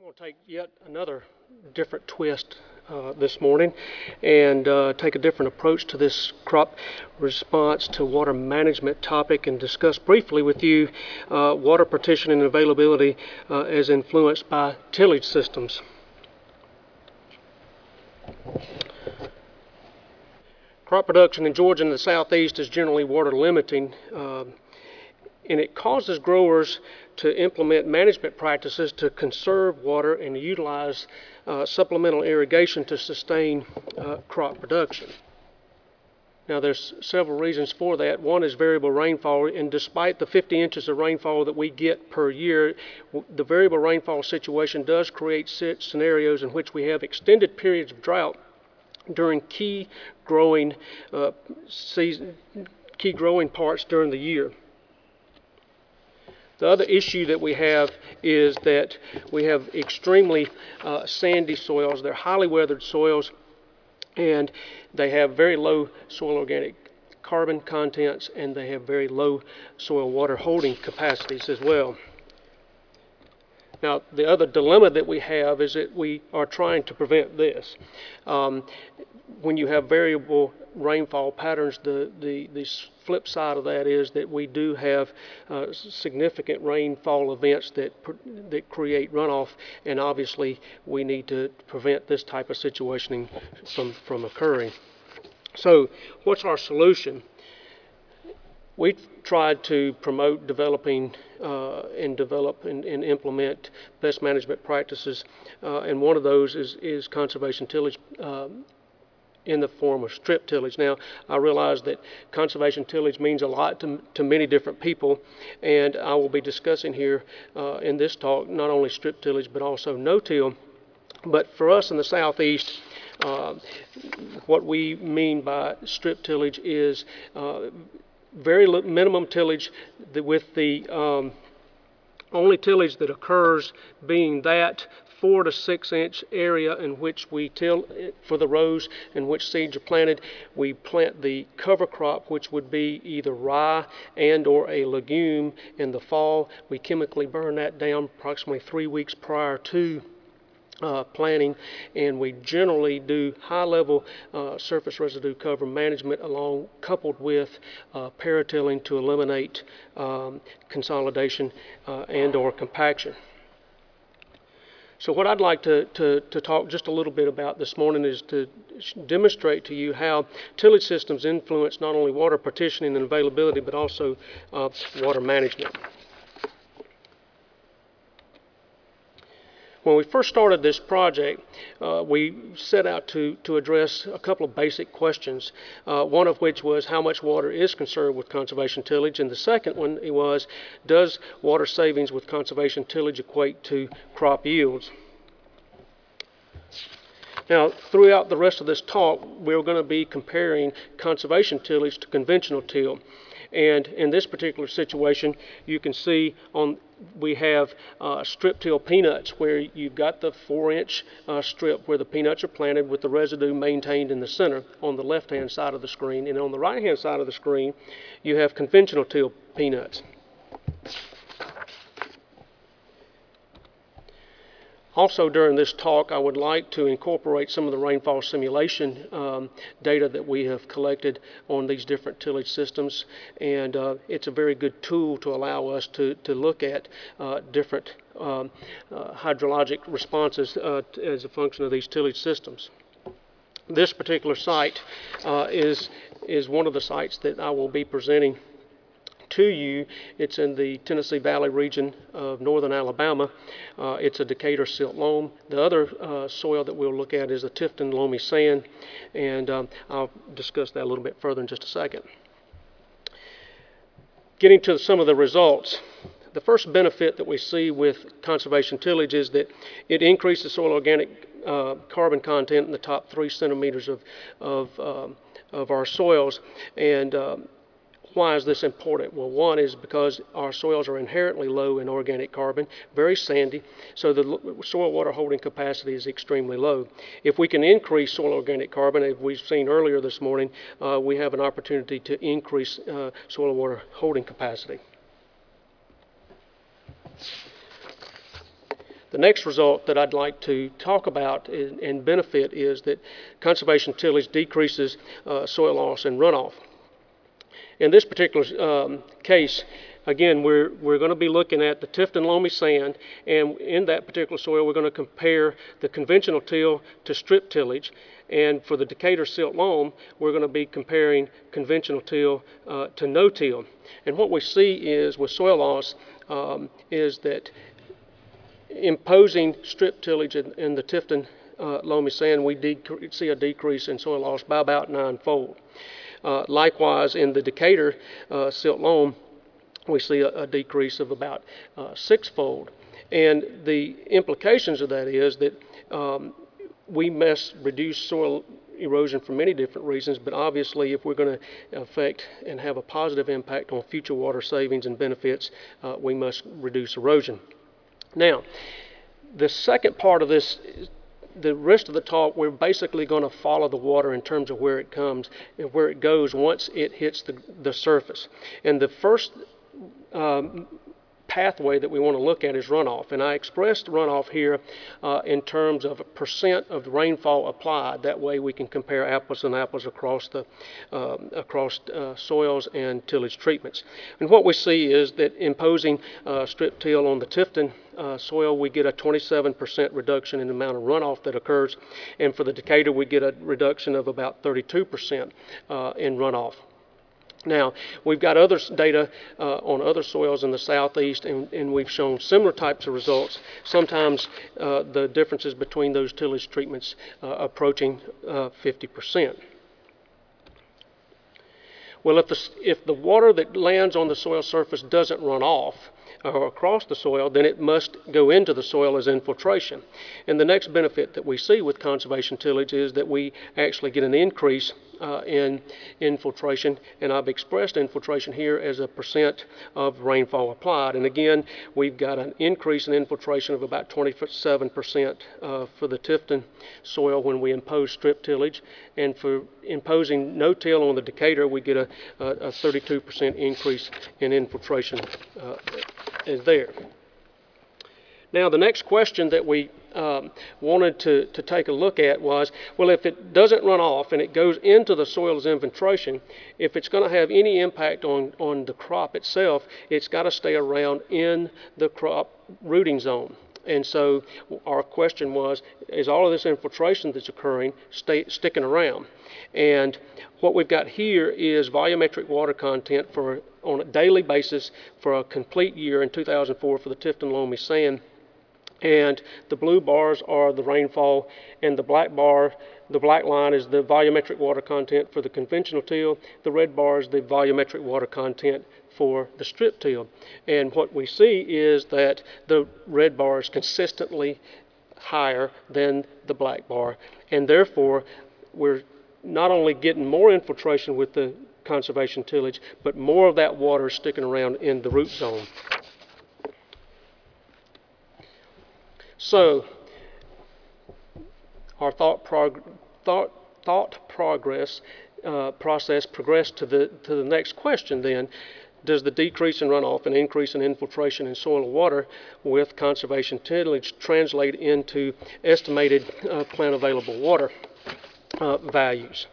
going to take yet another different twist this morning and take a different approach to this crop response to water management topic and discuss briefly with you water partitioning and availability as influenced by tillage systems. Crop production in Georgia and the southeast is generally water limiting, and it causes growers to implement management practices to conserve water and utilize supplemental irrigation to sustain crop production. Now there's several reasons for that. One is variable rainfall, and despite the 50 inches of rainfall that we get per year, the variable rainfall situation does create scenarios in which we have extended periods of drought during key growing parts during the year. The other issue that we have is that we have extremely sandy soils. They're highly weathered soils, and they have very low soil organic carbon contents, and they have very low soil water holding capacities as well. Now, the other dilemma that we have is that we are trying to prevent this. When you have variable rainfall patterns, the flip side of that is that we do have significant rainfall events that create runoff, and obviously we need to prevent this type of situation from occurring. So what's our solution? We've tried to promote developing and develop and implement best management practices, and one of those is conservation tillage in the form of strip tillage. Now, I realize that conservation tillage means a lot to many different people, and I will be discussing here in this talk not only strip tillage but also no-till. But for us in the southeast, what we mean by strip tillage is very minimum tillage with the only tillage that occurs being that 4 to 6 inch area in which we till for the rows in which seeds are planted. We plant the cover crop, which would be either rye and or a legume in the fall. We chemically burn that down approximately 3 weeks prior to planting, and we generally do high-level surface residue cover management coupled with paratilling to eliminate consolidation and or compaction. So what I'd like to talk just a little bit about this morning is to demonstrate to you how tillage systems influence not only water partitioning and availability but also water management. When we first started this project, we set out to address a couple of basic questions, one of which was how much water is conserved with conservation tillage, and the second one was, does water savings with conservation tillage equate to crop yields? Now, throughout the rest of this talk, we're going to be comparing conservation tillage to conventional till. And in this particular situation, you can see we have strip till peanuts, where you've got the 4-inch strip where the peanuts are planted with the residue maintained in the center on the left-hand side of the screen. And on the right-hand side of the screen, you have conventional till peanuts. Also, during this talk, I would like to incorporate some of the rainfall simulation data that we have collected on these different tillage systems, and it's a very good tool to allow us to look at different hydrologic responses as a function of these tillage systems. This particular site is one of the sites that I will be presenting to you. It's in the Tennessee Valley region of northern Alabama. It's a Decatur silt loam. The other soil that we'll look at is a Tifton loamy sand, and I'll discuss that a little bit further in just a second. Getting to some of the results, the first benefit that we see with conservation tillage is that it increases soil organic carbon content in the top 3 centimeters of our soils. And why is this important? Well, one is because our soils are inherently low in organic carbon, very sandy, so the soil water holding capacity is extremely low. If we can increase soil organic carbon, as we've seen earlier this morning, we have an opportunity to increase soil water holding capacity. The next result that I'd like to talk about and benefit is that conservation tillage decreases soil loss and runoff. In this particular case, again, we're going to be looking at the Tifton loamy sand, and in that particular soil, we're going to compare the conventional till to strip tillage. And for the Decatur silt loam, we're going to be comparing conventional till to no-till. And what we see is with soil loss is that imposing strip tillage in the Tifton loamy sand, we see a decrease in soil loss by about 9-fold. Likewise, in the Decatur silt loam, we see a decrease of about 6-fold. And the implications of that is that we must reduce soil erosion for many different reasons, but obviously if we're going to affect and have a positive impact on future water savings and benefits, we must reduce erosion. Now, the second part of this, the rest of the talk, we're basically going to follow the water in terms of where it comes and where it goes once it hits the surface. And the first pathway that we want to look at is runoff, and I expressed runoff here in terms of a percent of the rainfall applied. That way we can compare apples and apples across the soils and tillage treatments. And what we see is that imposing strip till on the Tifton soil, we get a 27% reduction in the amount of runoff that occurs, and for the Decatur we get a reduction of about 32% in runoff. Now, we've got other data on other soils in the southeast, and we've shown similar types of results, sometimes the differences between those tillage treatments approaching 50%. Well, if the water that lands on the soil surface doesn't run off or across the soil, then it must go into the soil as infiltration. And the next benefit that we see with conservation tillage is that we actually get an increase in infiltration, and I've expressed infiltration here as a percent of rainfall applied. And again, we've got an increase in infiltration of about 27% for the Tifton soil when we impose strip tillage, and for imposing no-till on the Decatur, we get a 32% increase in infiltration is there. Now, the next question that we wanted to take a look at was, well, if it doesn't run off and it goes into the soil as infiltration, if it's going to have any impact on the crop itself, it's got to stay around in the crop rooting zone. And so our question was, is all of this infiltration that's occurring sticking around? And what we've got here is volumetric water content on a daily basis for a complete year in 2004 for the Tifton loamy sand. And the blue bars are the rainfall, and the black line is the volumetric water content for the conventional till. The red bar is the volumetric water content for the strip till. And what we see is that the red bar is consistently higher than the black bar, and therefore we're not only getting more infiltration with the conservation tillage, but more of that water is sticking around in the root zone. So our process progressed to the next question then. Does the decrease in runoff and increase in infiltration in soil and water with conservation tillage translate into estimated plant available water values?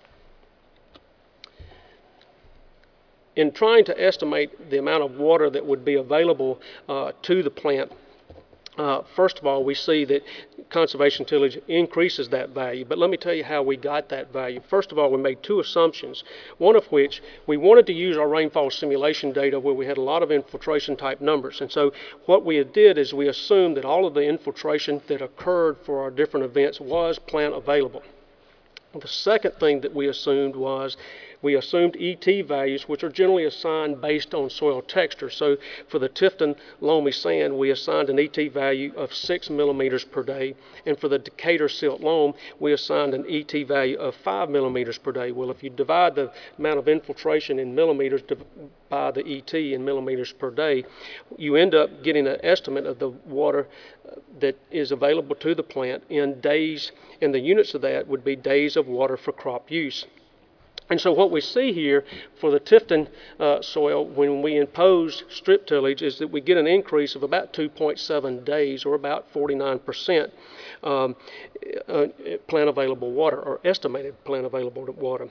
In trying to estimate the amount of water that would be available to the plant, first of all, we see that conservation tillage increases that value, but let me tell you how we got that value. First of all, we made two assumptions, one of which we wanted to use our rainfall simulation data where we had a lot of infiltration type numbers. And so what we did is we assumed that all of the infiltration that occurred for our different events was plant available. The second thing that we assumed was we assumed ET values, which are generally assigned based on soil texture. So for the Tifton loamy sand, we assigned an ET value of 6 millimeters per day, and for the Decatur silt loam, we assigned an ET value of 5 millimeters per day. Well, if you divide the amount of infiltration in millimeters by the ET in millimeters per day, you end up getting an estimate of the water that is available to the plant in days, and the units of that would be days of water for crop use. And so what we see here for the Tifton soil when we impose strip tillage is that we get an increase of about 2.7 days, or about 49% plant available water, or estimated plant available water.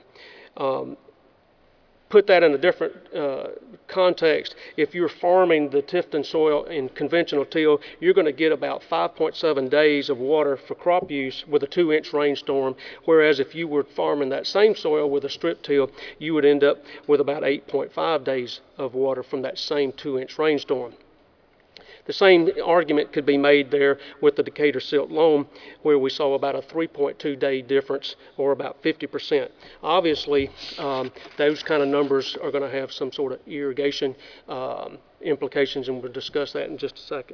Put that in a different context. If you're farming the Tifton soil in conventional till, you're going to get about 5.7 days of water for crop use with a 2-inch rainstorm, whereas if you were farming that same soil with a strip till, you would end up with about 8.5 days of water from that same 2-inch rainstorm. The same argument could be made there with the Decatur silt loam, where we saw about a 3.2 day difference, or about 50%. Obviously, those kind of numbers are going to have some sort of irrigation implications, and we'll discuss that in just a second.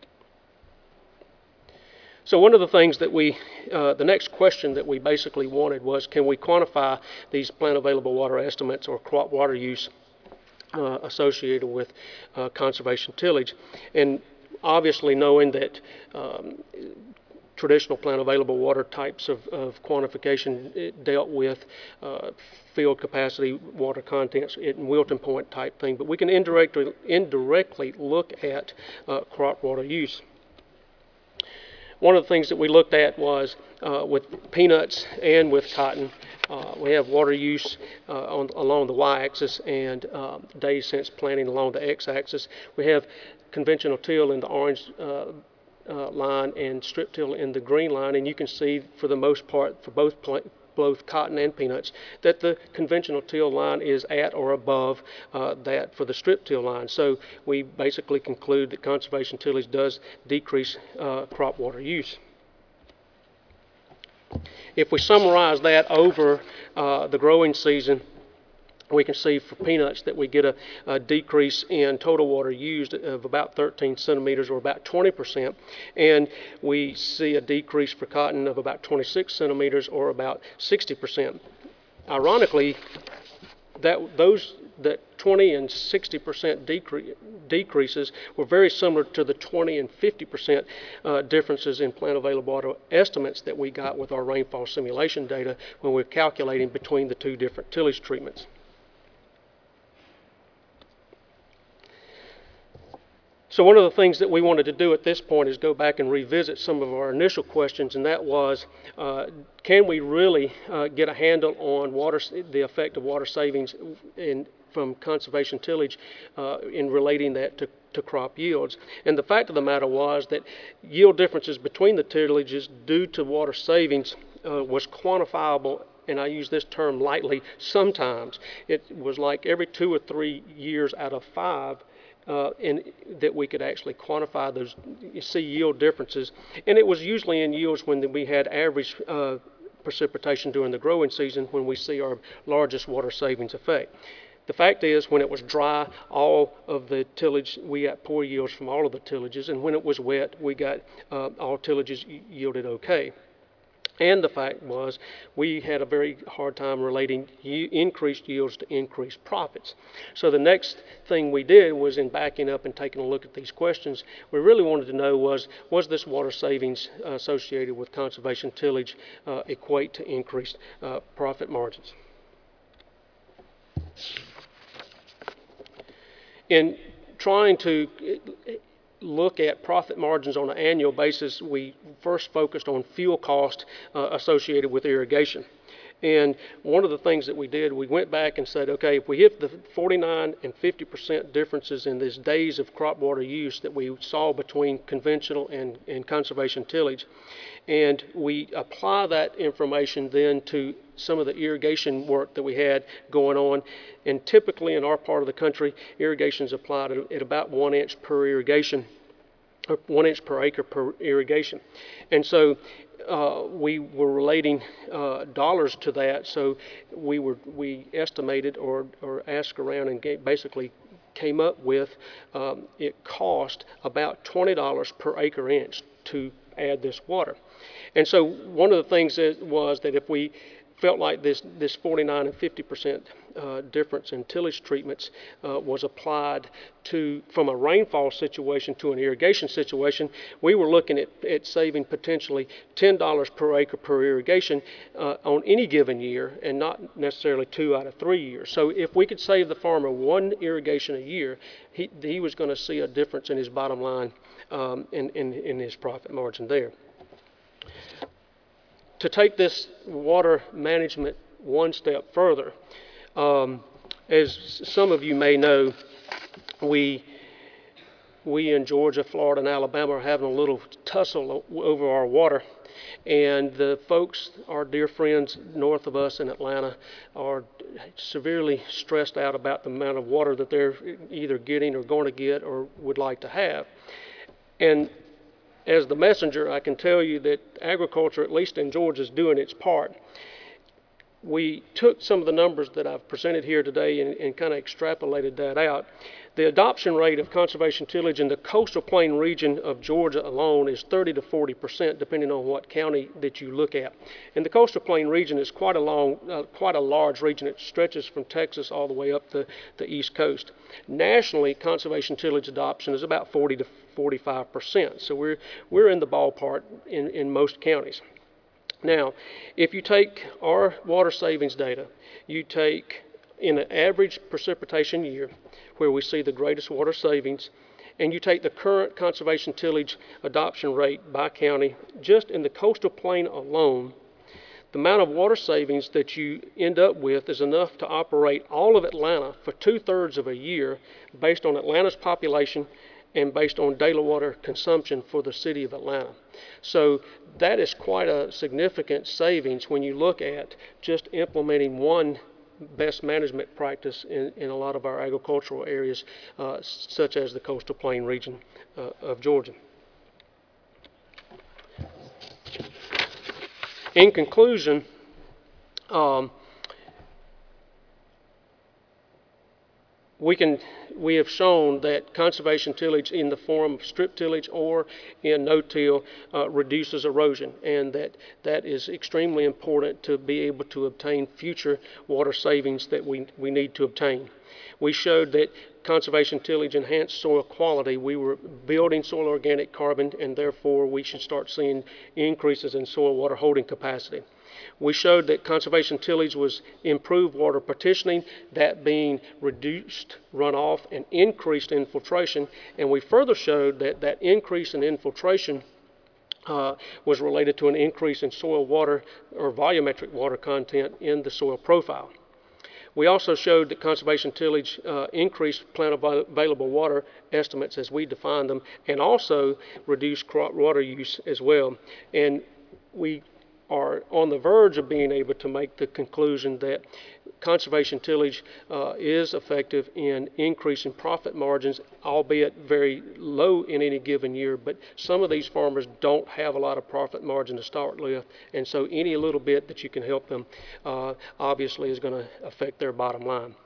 So one of the things that the next question that we basically wanted was, can we quantify these plant available water estimates, or crop water use, associated with conservation tillage? And obviously, knowing that traditional plant available water types of quantification dealt with field capacity, water contents, and wilting point type thing, but we can indirectly look at crop water use. One of the things that we looked at was with peanuts and with cotton, we have water use along the y-axis, and days since planting along the x-axis. We have conventional till in the orange line and strip till in the green line, and you can see for the most part for both cotton and peanuts that the conventional till line is at or above that for the strip till line. So we basically conclude that conservation tillage does decrease crop water use. If we summarize that over the growing season, we can see for peanuts that we get a decrease in total water used of about 13 centimeters, or about 20%, and we see a decrease for cotton of about 26 centimeters, or about 60%. Ironically, that 20 and 60% decreases were very similar to the 20 and 50% differences in plant available water estimates that we got with our rainfall simulation data when we were calculating between the two different tillage treatments. So one of the things that we wanted to do at this point is go back and revisit some of our initial questions, and that was, can we really get a handle on the effect of water savings from conservation tillage in relating that to crop yields? And the fact of the matter was that yield differences between the tillages due to water savings was quantifiable, and I use this term lightly, sometimes. It was like every 2 or 3 years out of 5 that we could actually quantify those, see yield differences. And it was usually in yields when we had average precipitation during the growing season, when we see our largest water savings effect. The fact is, when it was dry, all of the tillage, we got poor yields from all of the tillages, and when it was wet, we got all tillages yielded okay. And the fact was, we had a very hard time relating increased yields to increased profits. So the next thing we did was, in backing up and taking a look at these questions, we really wanted to know was this water savings associated with conservation tillage equate to increased profit margins? In trying to look at profit margins on an annual basis, we first focused on fuel cost associated with irrigation. And one of the things that we did, we went back and said, okay, if we hit the 49 and 50% differences in these days of crop water use that we saw between conventional and conservation tillage, and we apply that information then to some of the irrigation work that we had going on, and typically in our part of the country, irrigation is applied at about 1 inch per irrigation, or 1 inch per acre per irrigation. And so we were relating dollars to that, so we estimated or asked around and basically came up with it cost about $20 per acre inch to add this water. And so one of the things was that if we felt like this 49 and 50% difference in tillage treatments was applied from a rainfall situation to an irrigation situation. We were looking at saving potentially $10 per acre per irrigation on any given year, and not necessarily 2 out of 3 years. So if we could save the farmer 1 irrigation a year, he was going to see a difference in his bottom line, in his profit margin there. To take this water management one step further, as some of you may know, we in Georgia, Florida, and Alabama are having a little tussle over our water. And the folks, our dear friends north of us in Atlanta, are severely stressed out about the amount of water that they're either getting or going to get or would like to have. And as the messenger, I can tell you that agriculture, at least in Georgia, is doing its part. We took some of the numbers that I've presented here today and kind of extrapolated that out. The adoption rate of conservation tillage in the coastal plain region of Georgia alone is 30 to 40%, depending on what county that you look at. And the coastal plain region is quite a large region. It stretches from Texas all the way up the East Coast. Nationally, conservation tillage adoption is about 40 to 45%. So we're in the ballpark in most counties. Now, if you take our water savings data, you take in an average precipitation year where we see the greatest water savings, and you take the current conservation tillage adoption rate by county, just in the coastal plain alone, the amount of water savings that you end up with is enough to operate all of Atlanta for 2/3 of a year based on Atlanta's population and based on daily water consumption for the city of Atlanta. So that is quite a significant savings when you look at just implementing one best management practice in a lot of our agricultural areas, such as the coastal plain region of Georgia. In conclusion, we have shown that conservation tillage in the form of strip tillage or in no-till reduces erosion, and that is extremely important to be able to obtain future water savings that we need to obtain. We showed that conservation tillage enhanced soil quality. We were building soil organic carbon, and therefore we should start seeing increases in soil water holding capacity. We showed that conservation tillage was improved water partitioning, that being reduced runoff and increased infiltration, and we further showed that that increase in infiltration was related to an increase in soil water or volumetric water content in the soil profile. We also showed that conservation tillage increased plant available water estimates as we defined them, and also reduced crop water use as well. And we are on the verge of being able to make the conclusion that conservation tillage is effective in increasing profit margins, albeit very low in any given year. But some of these farmers don't have a lot of profit margin to start with, and so any little bit that you can help them obviously is going to affect their bottom line.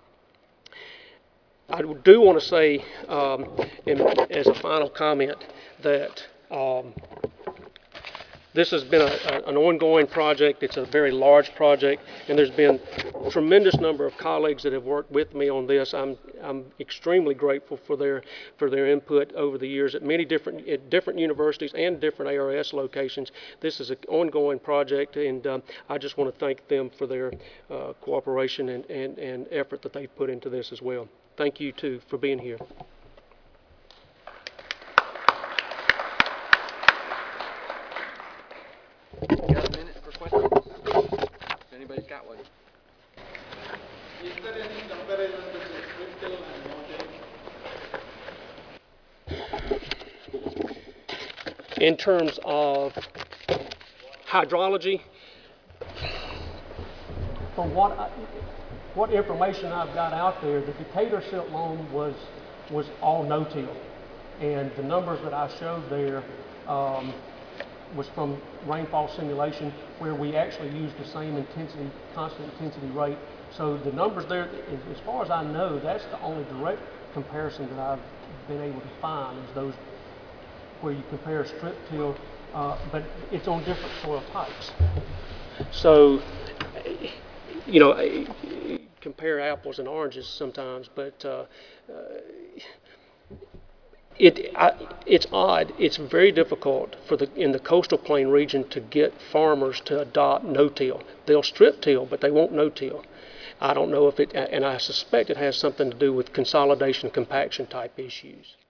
I do want to say, as a final comment, that this has been an ongoing project. It's a very large project, and there's been a tremendous number of colleagues that have worked with me on this. I'm extremely grateful for their input over the years at many different universities and different ARS locations. This is an ongoing project, and I just want to thank them for their cooperation and effort that they've put into this as well. Thank you too for being here. Got a minute for questions? If anybody's got one. Is there any comparison between strip till and no-till? In terms of hydrology, from what information I've got out there, the Decatur silt loam was all no-till, and the numbers that I showed there was from rainfall simulation, where we actually used the same intensity, constant intensity rate. So the numbers there, as far as I know, that's the only direct comparison that I've been able to find, is those where you compare strip till, but it's on different soil types. So you know, compare apples and oranges sometimes, but it's odd. It's very difficult in the coastal plain region to get farmers to adopt no-till. They'll strip till, but they won't no-till. I don't know if and I suspect it has something to do with consolidation, compaction type issues.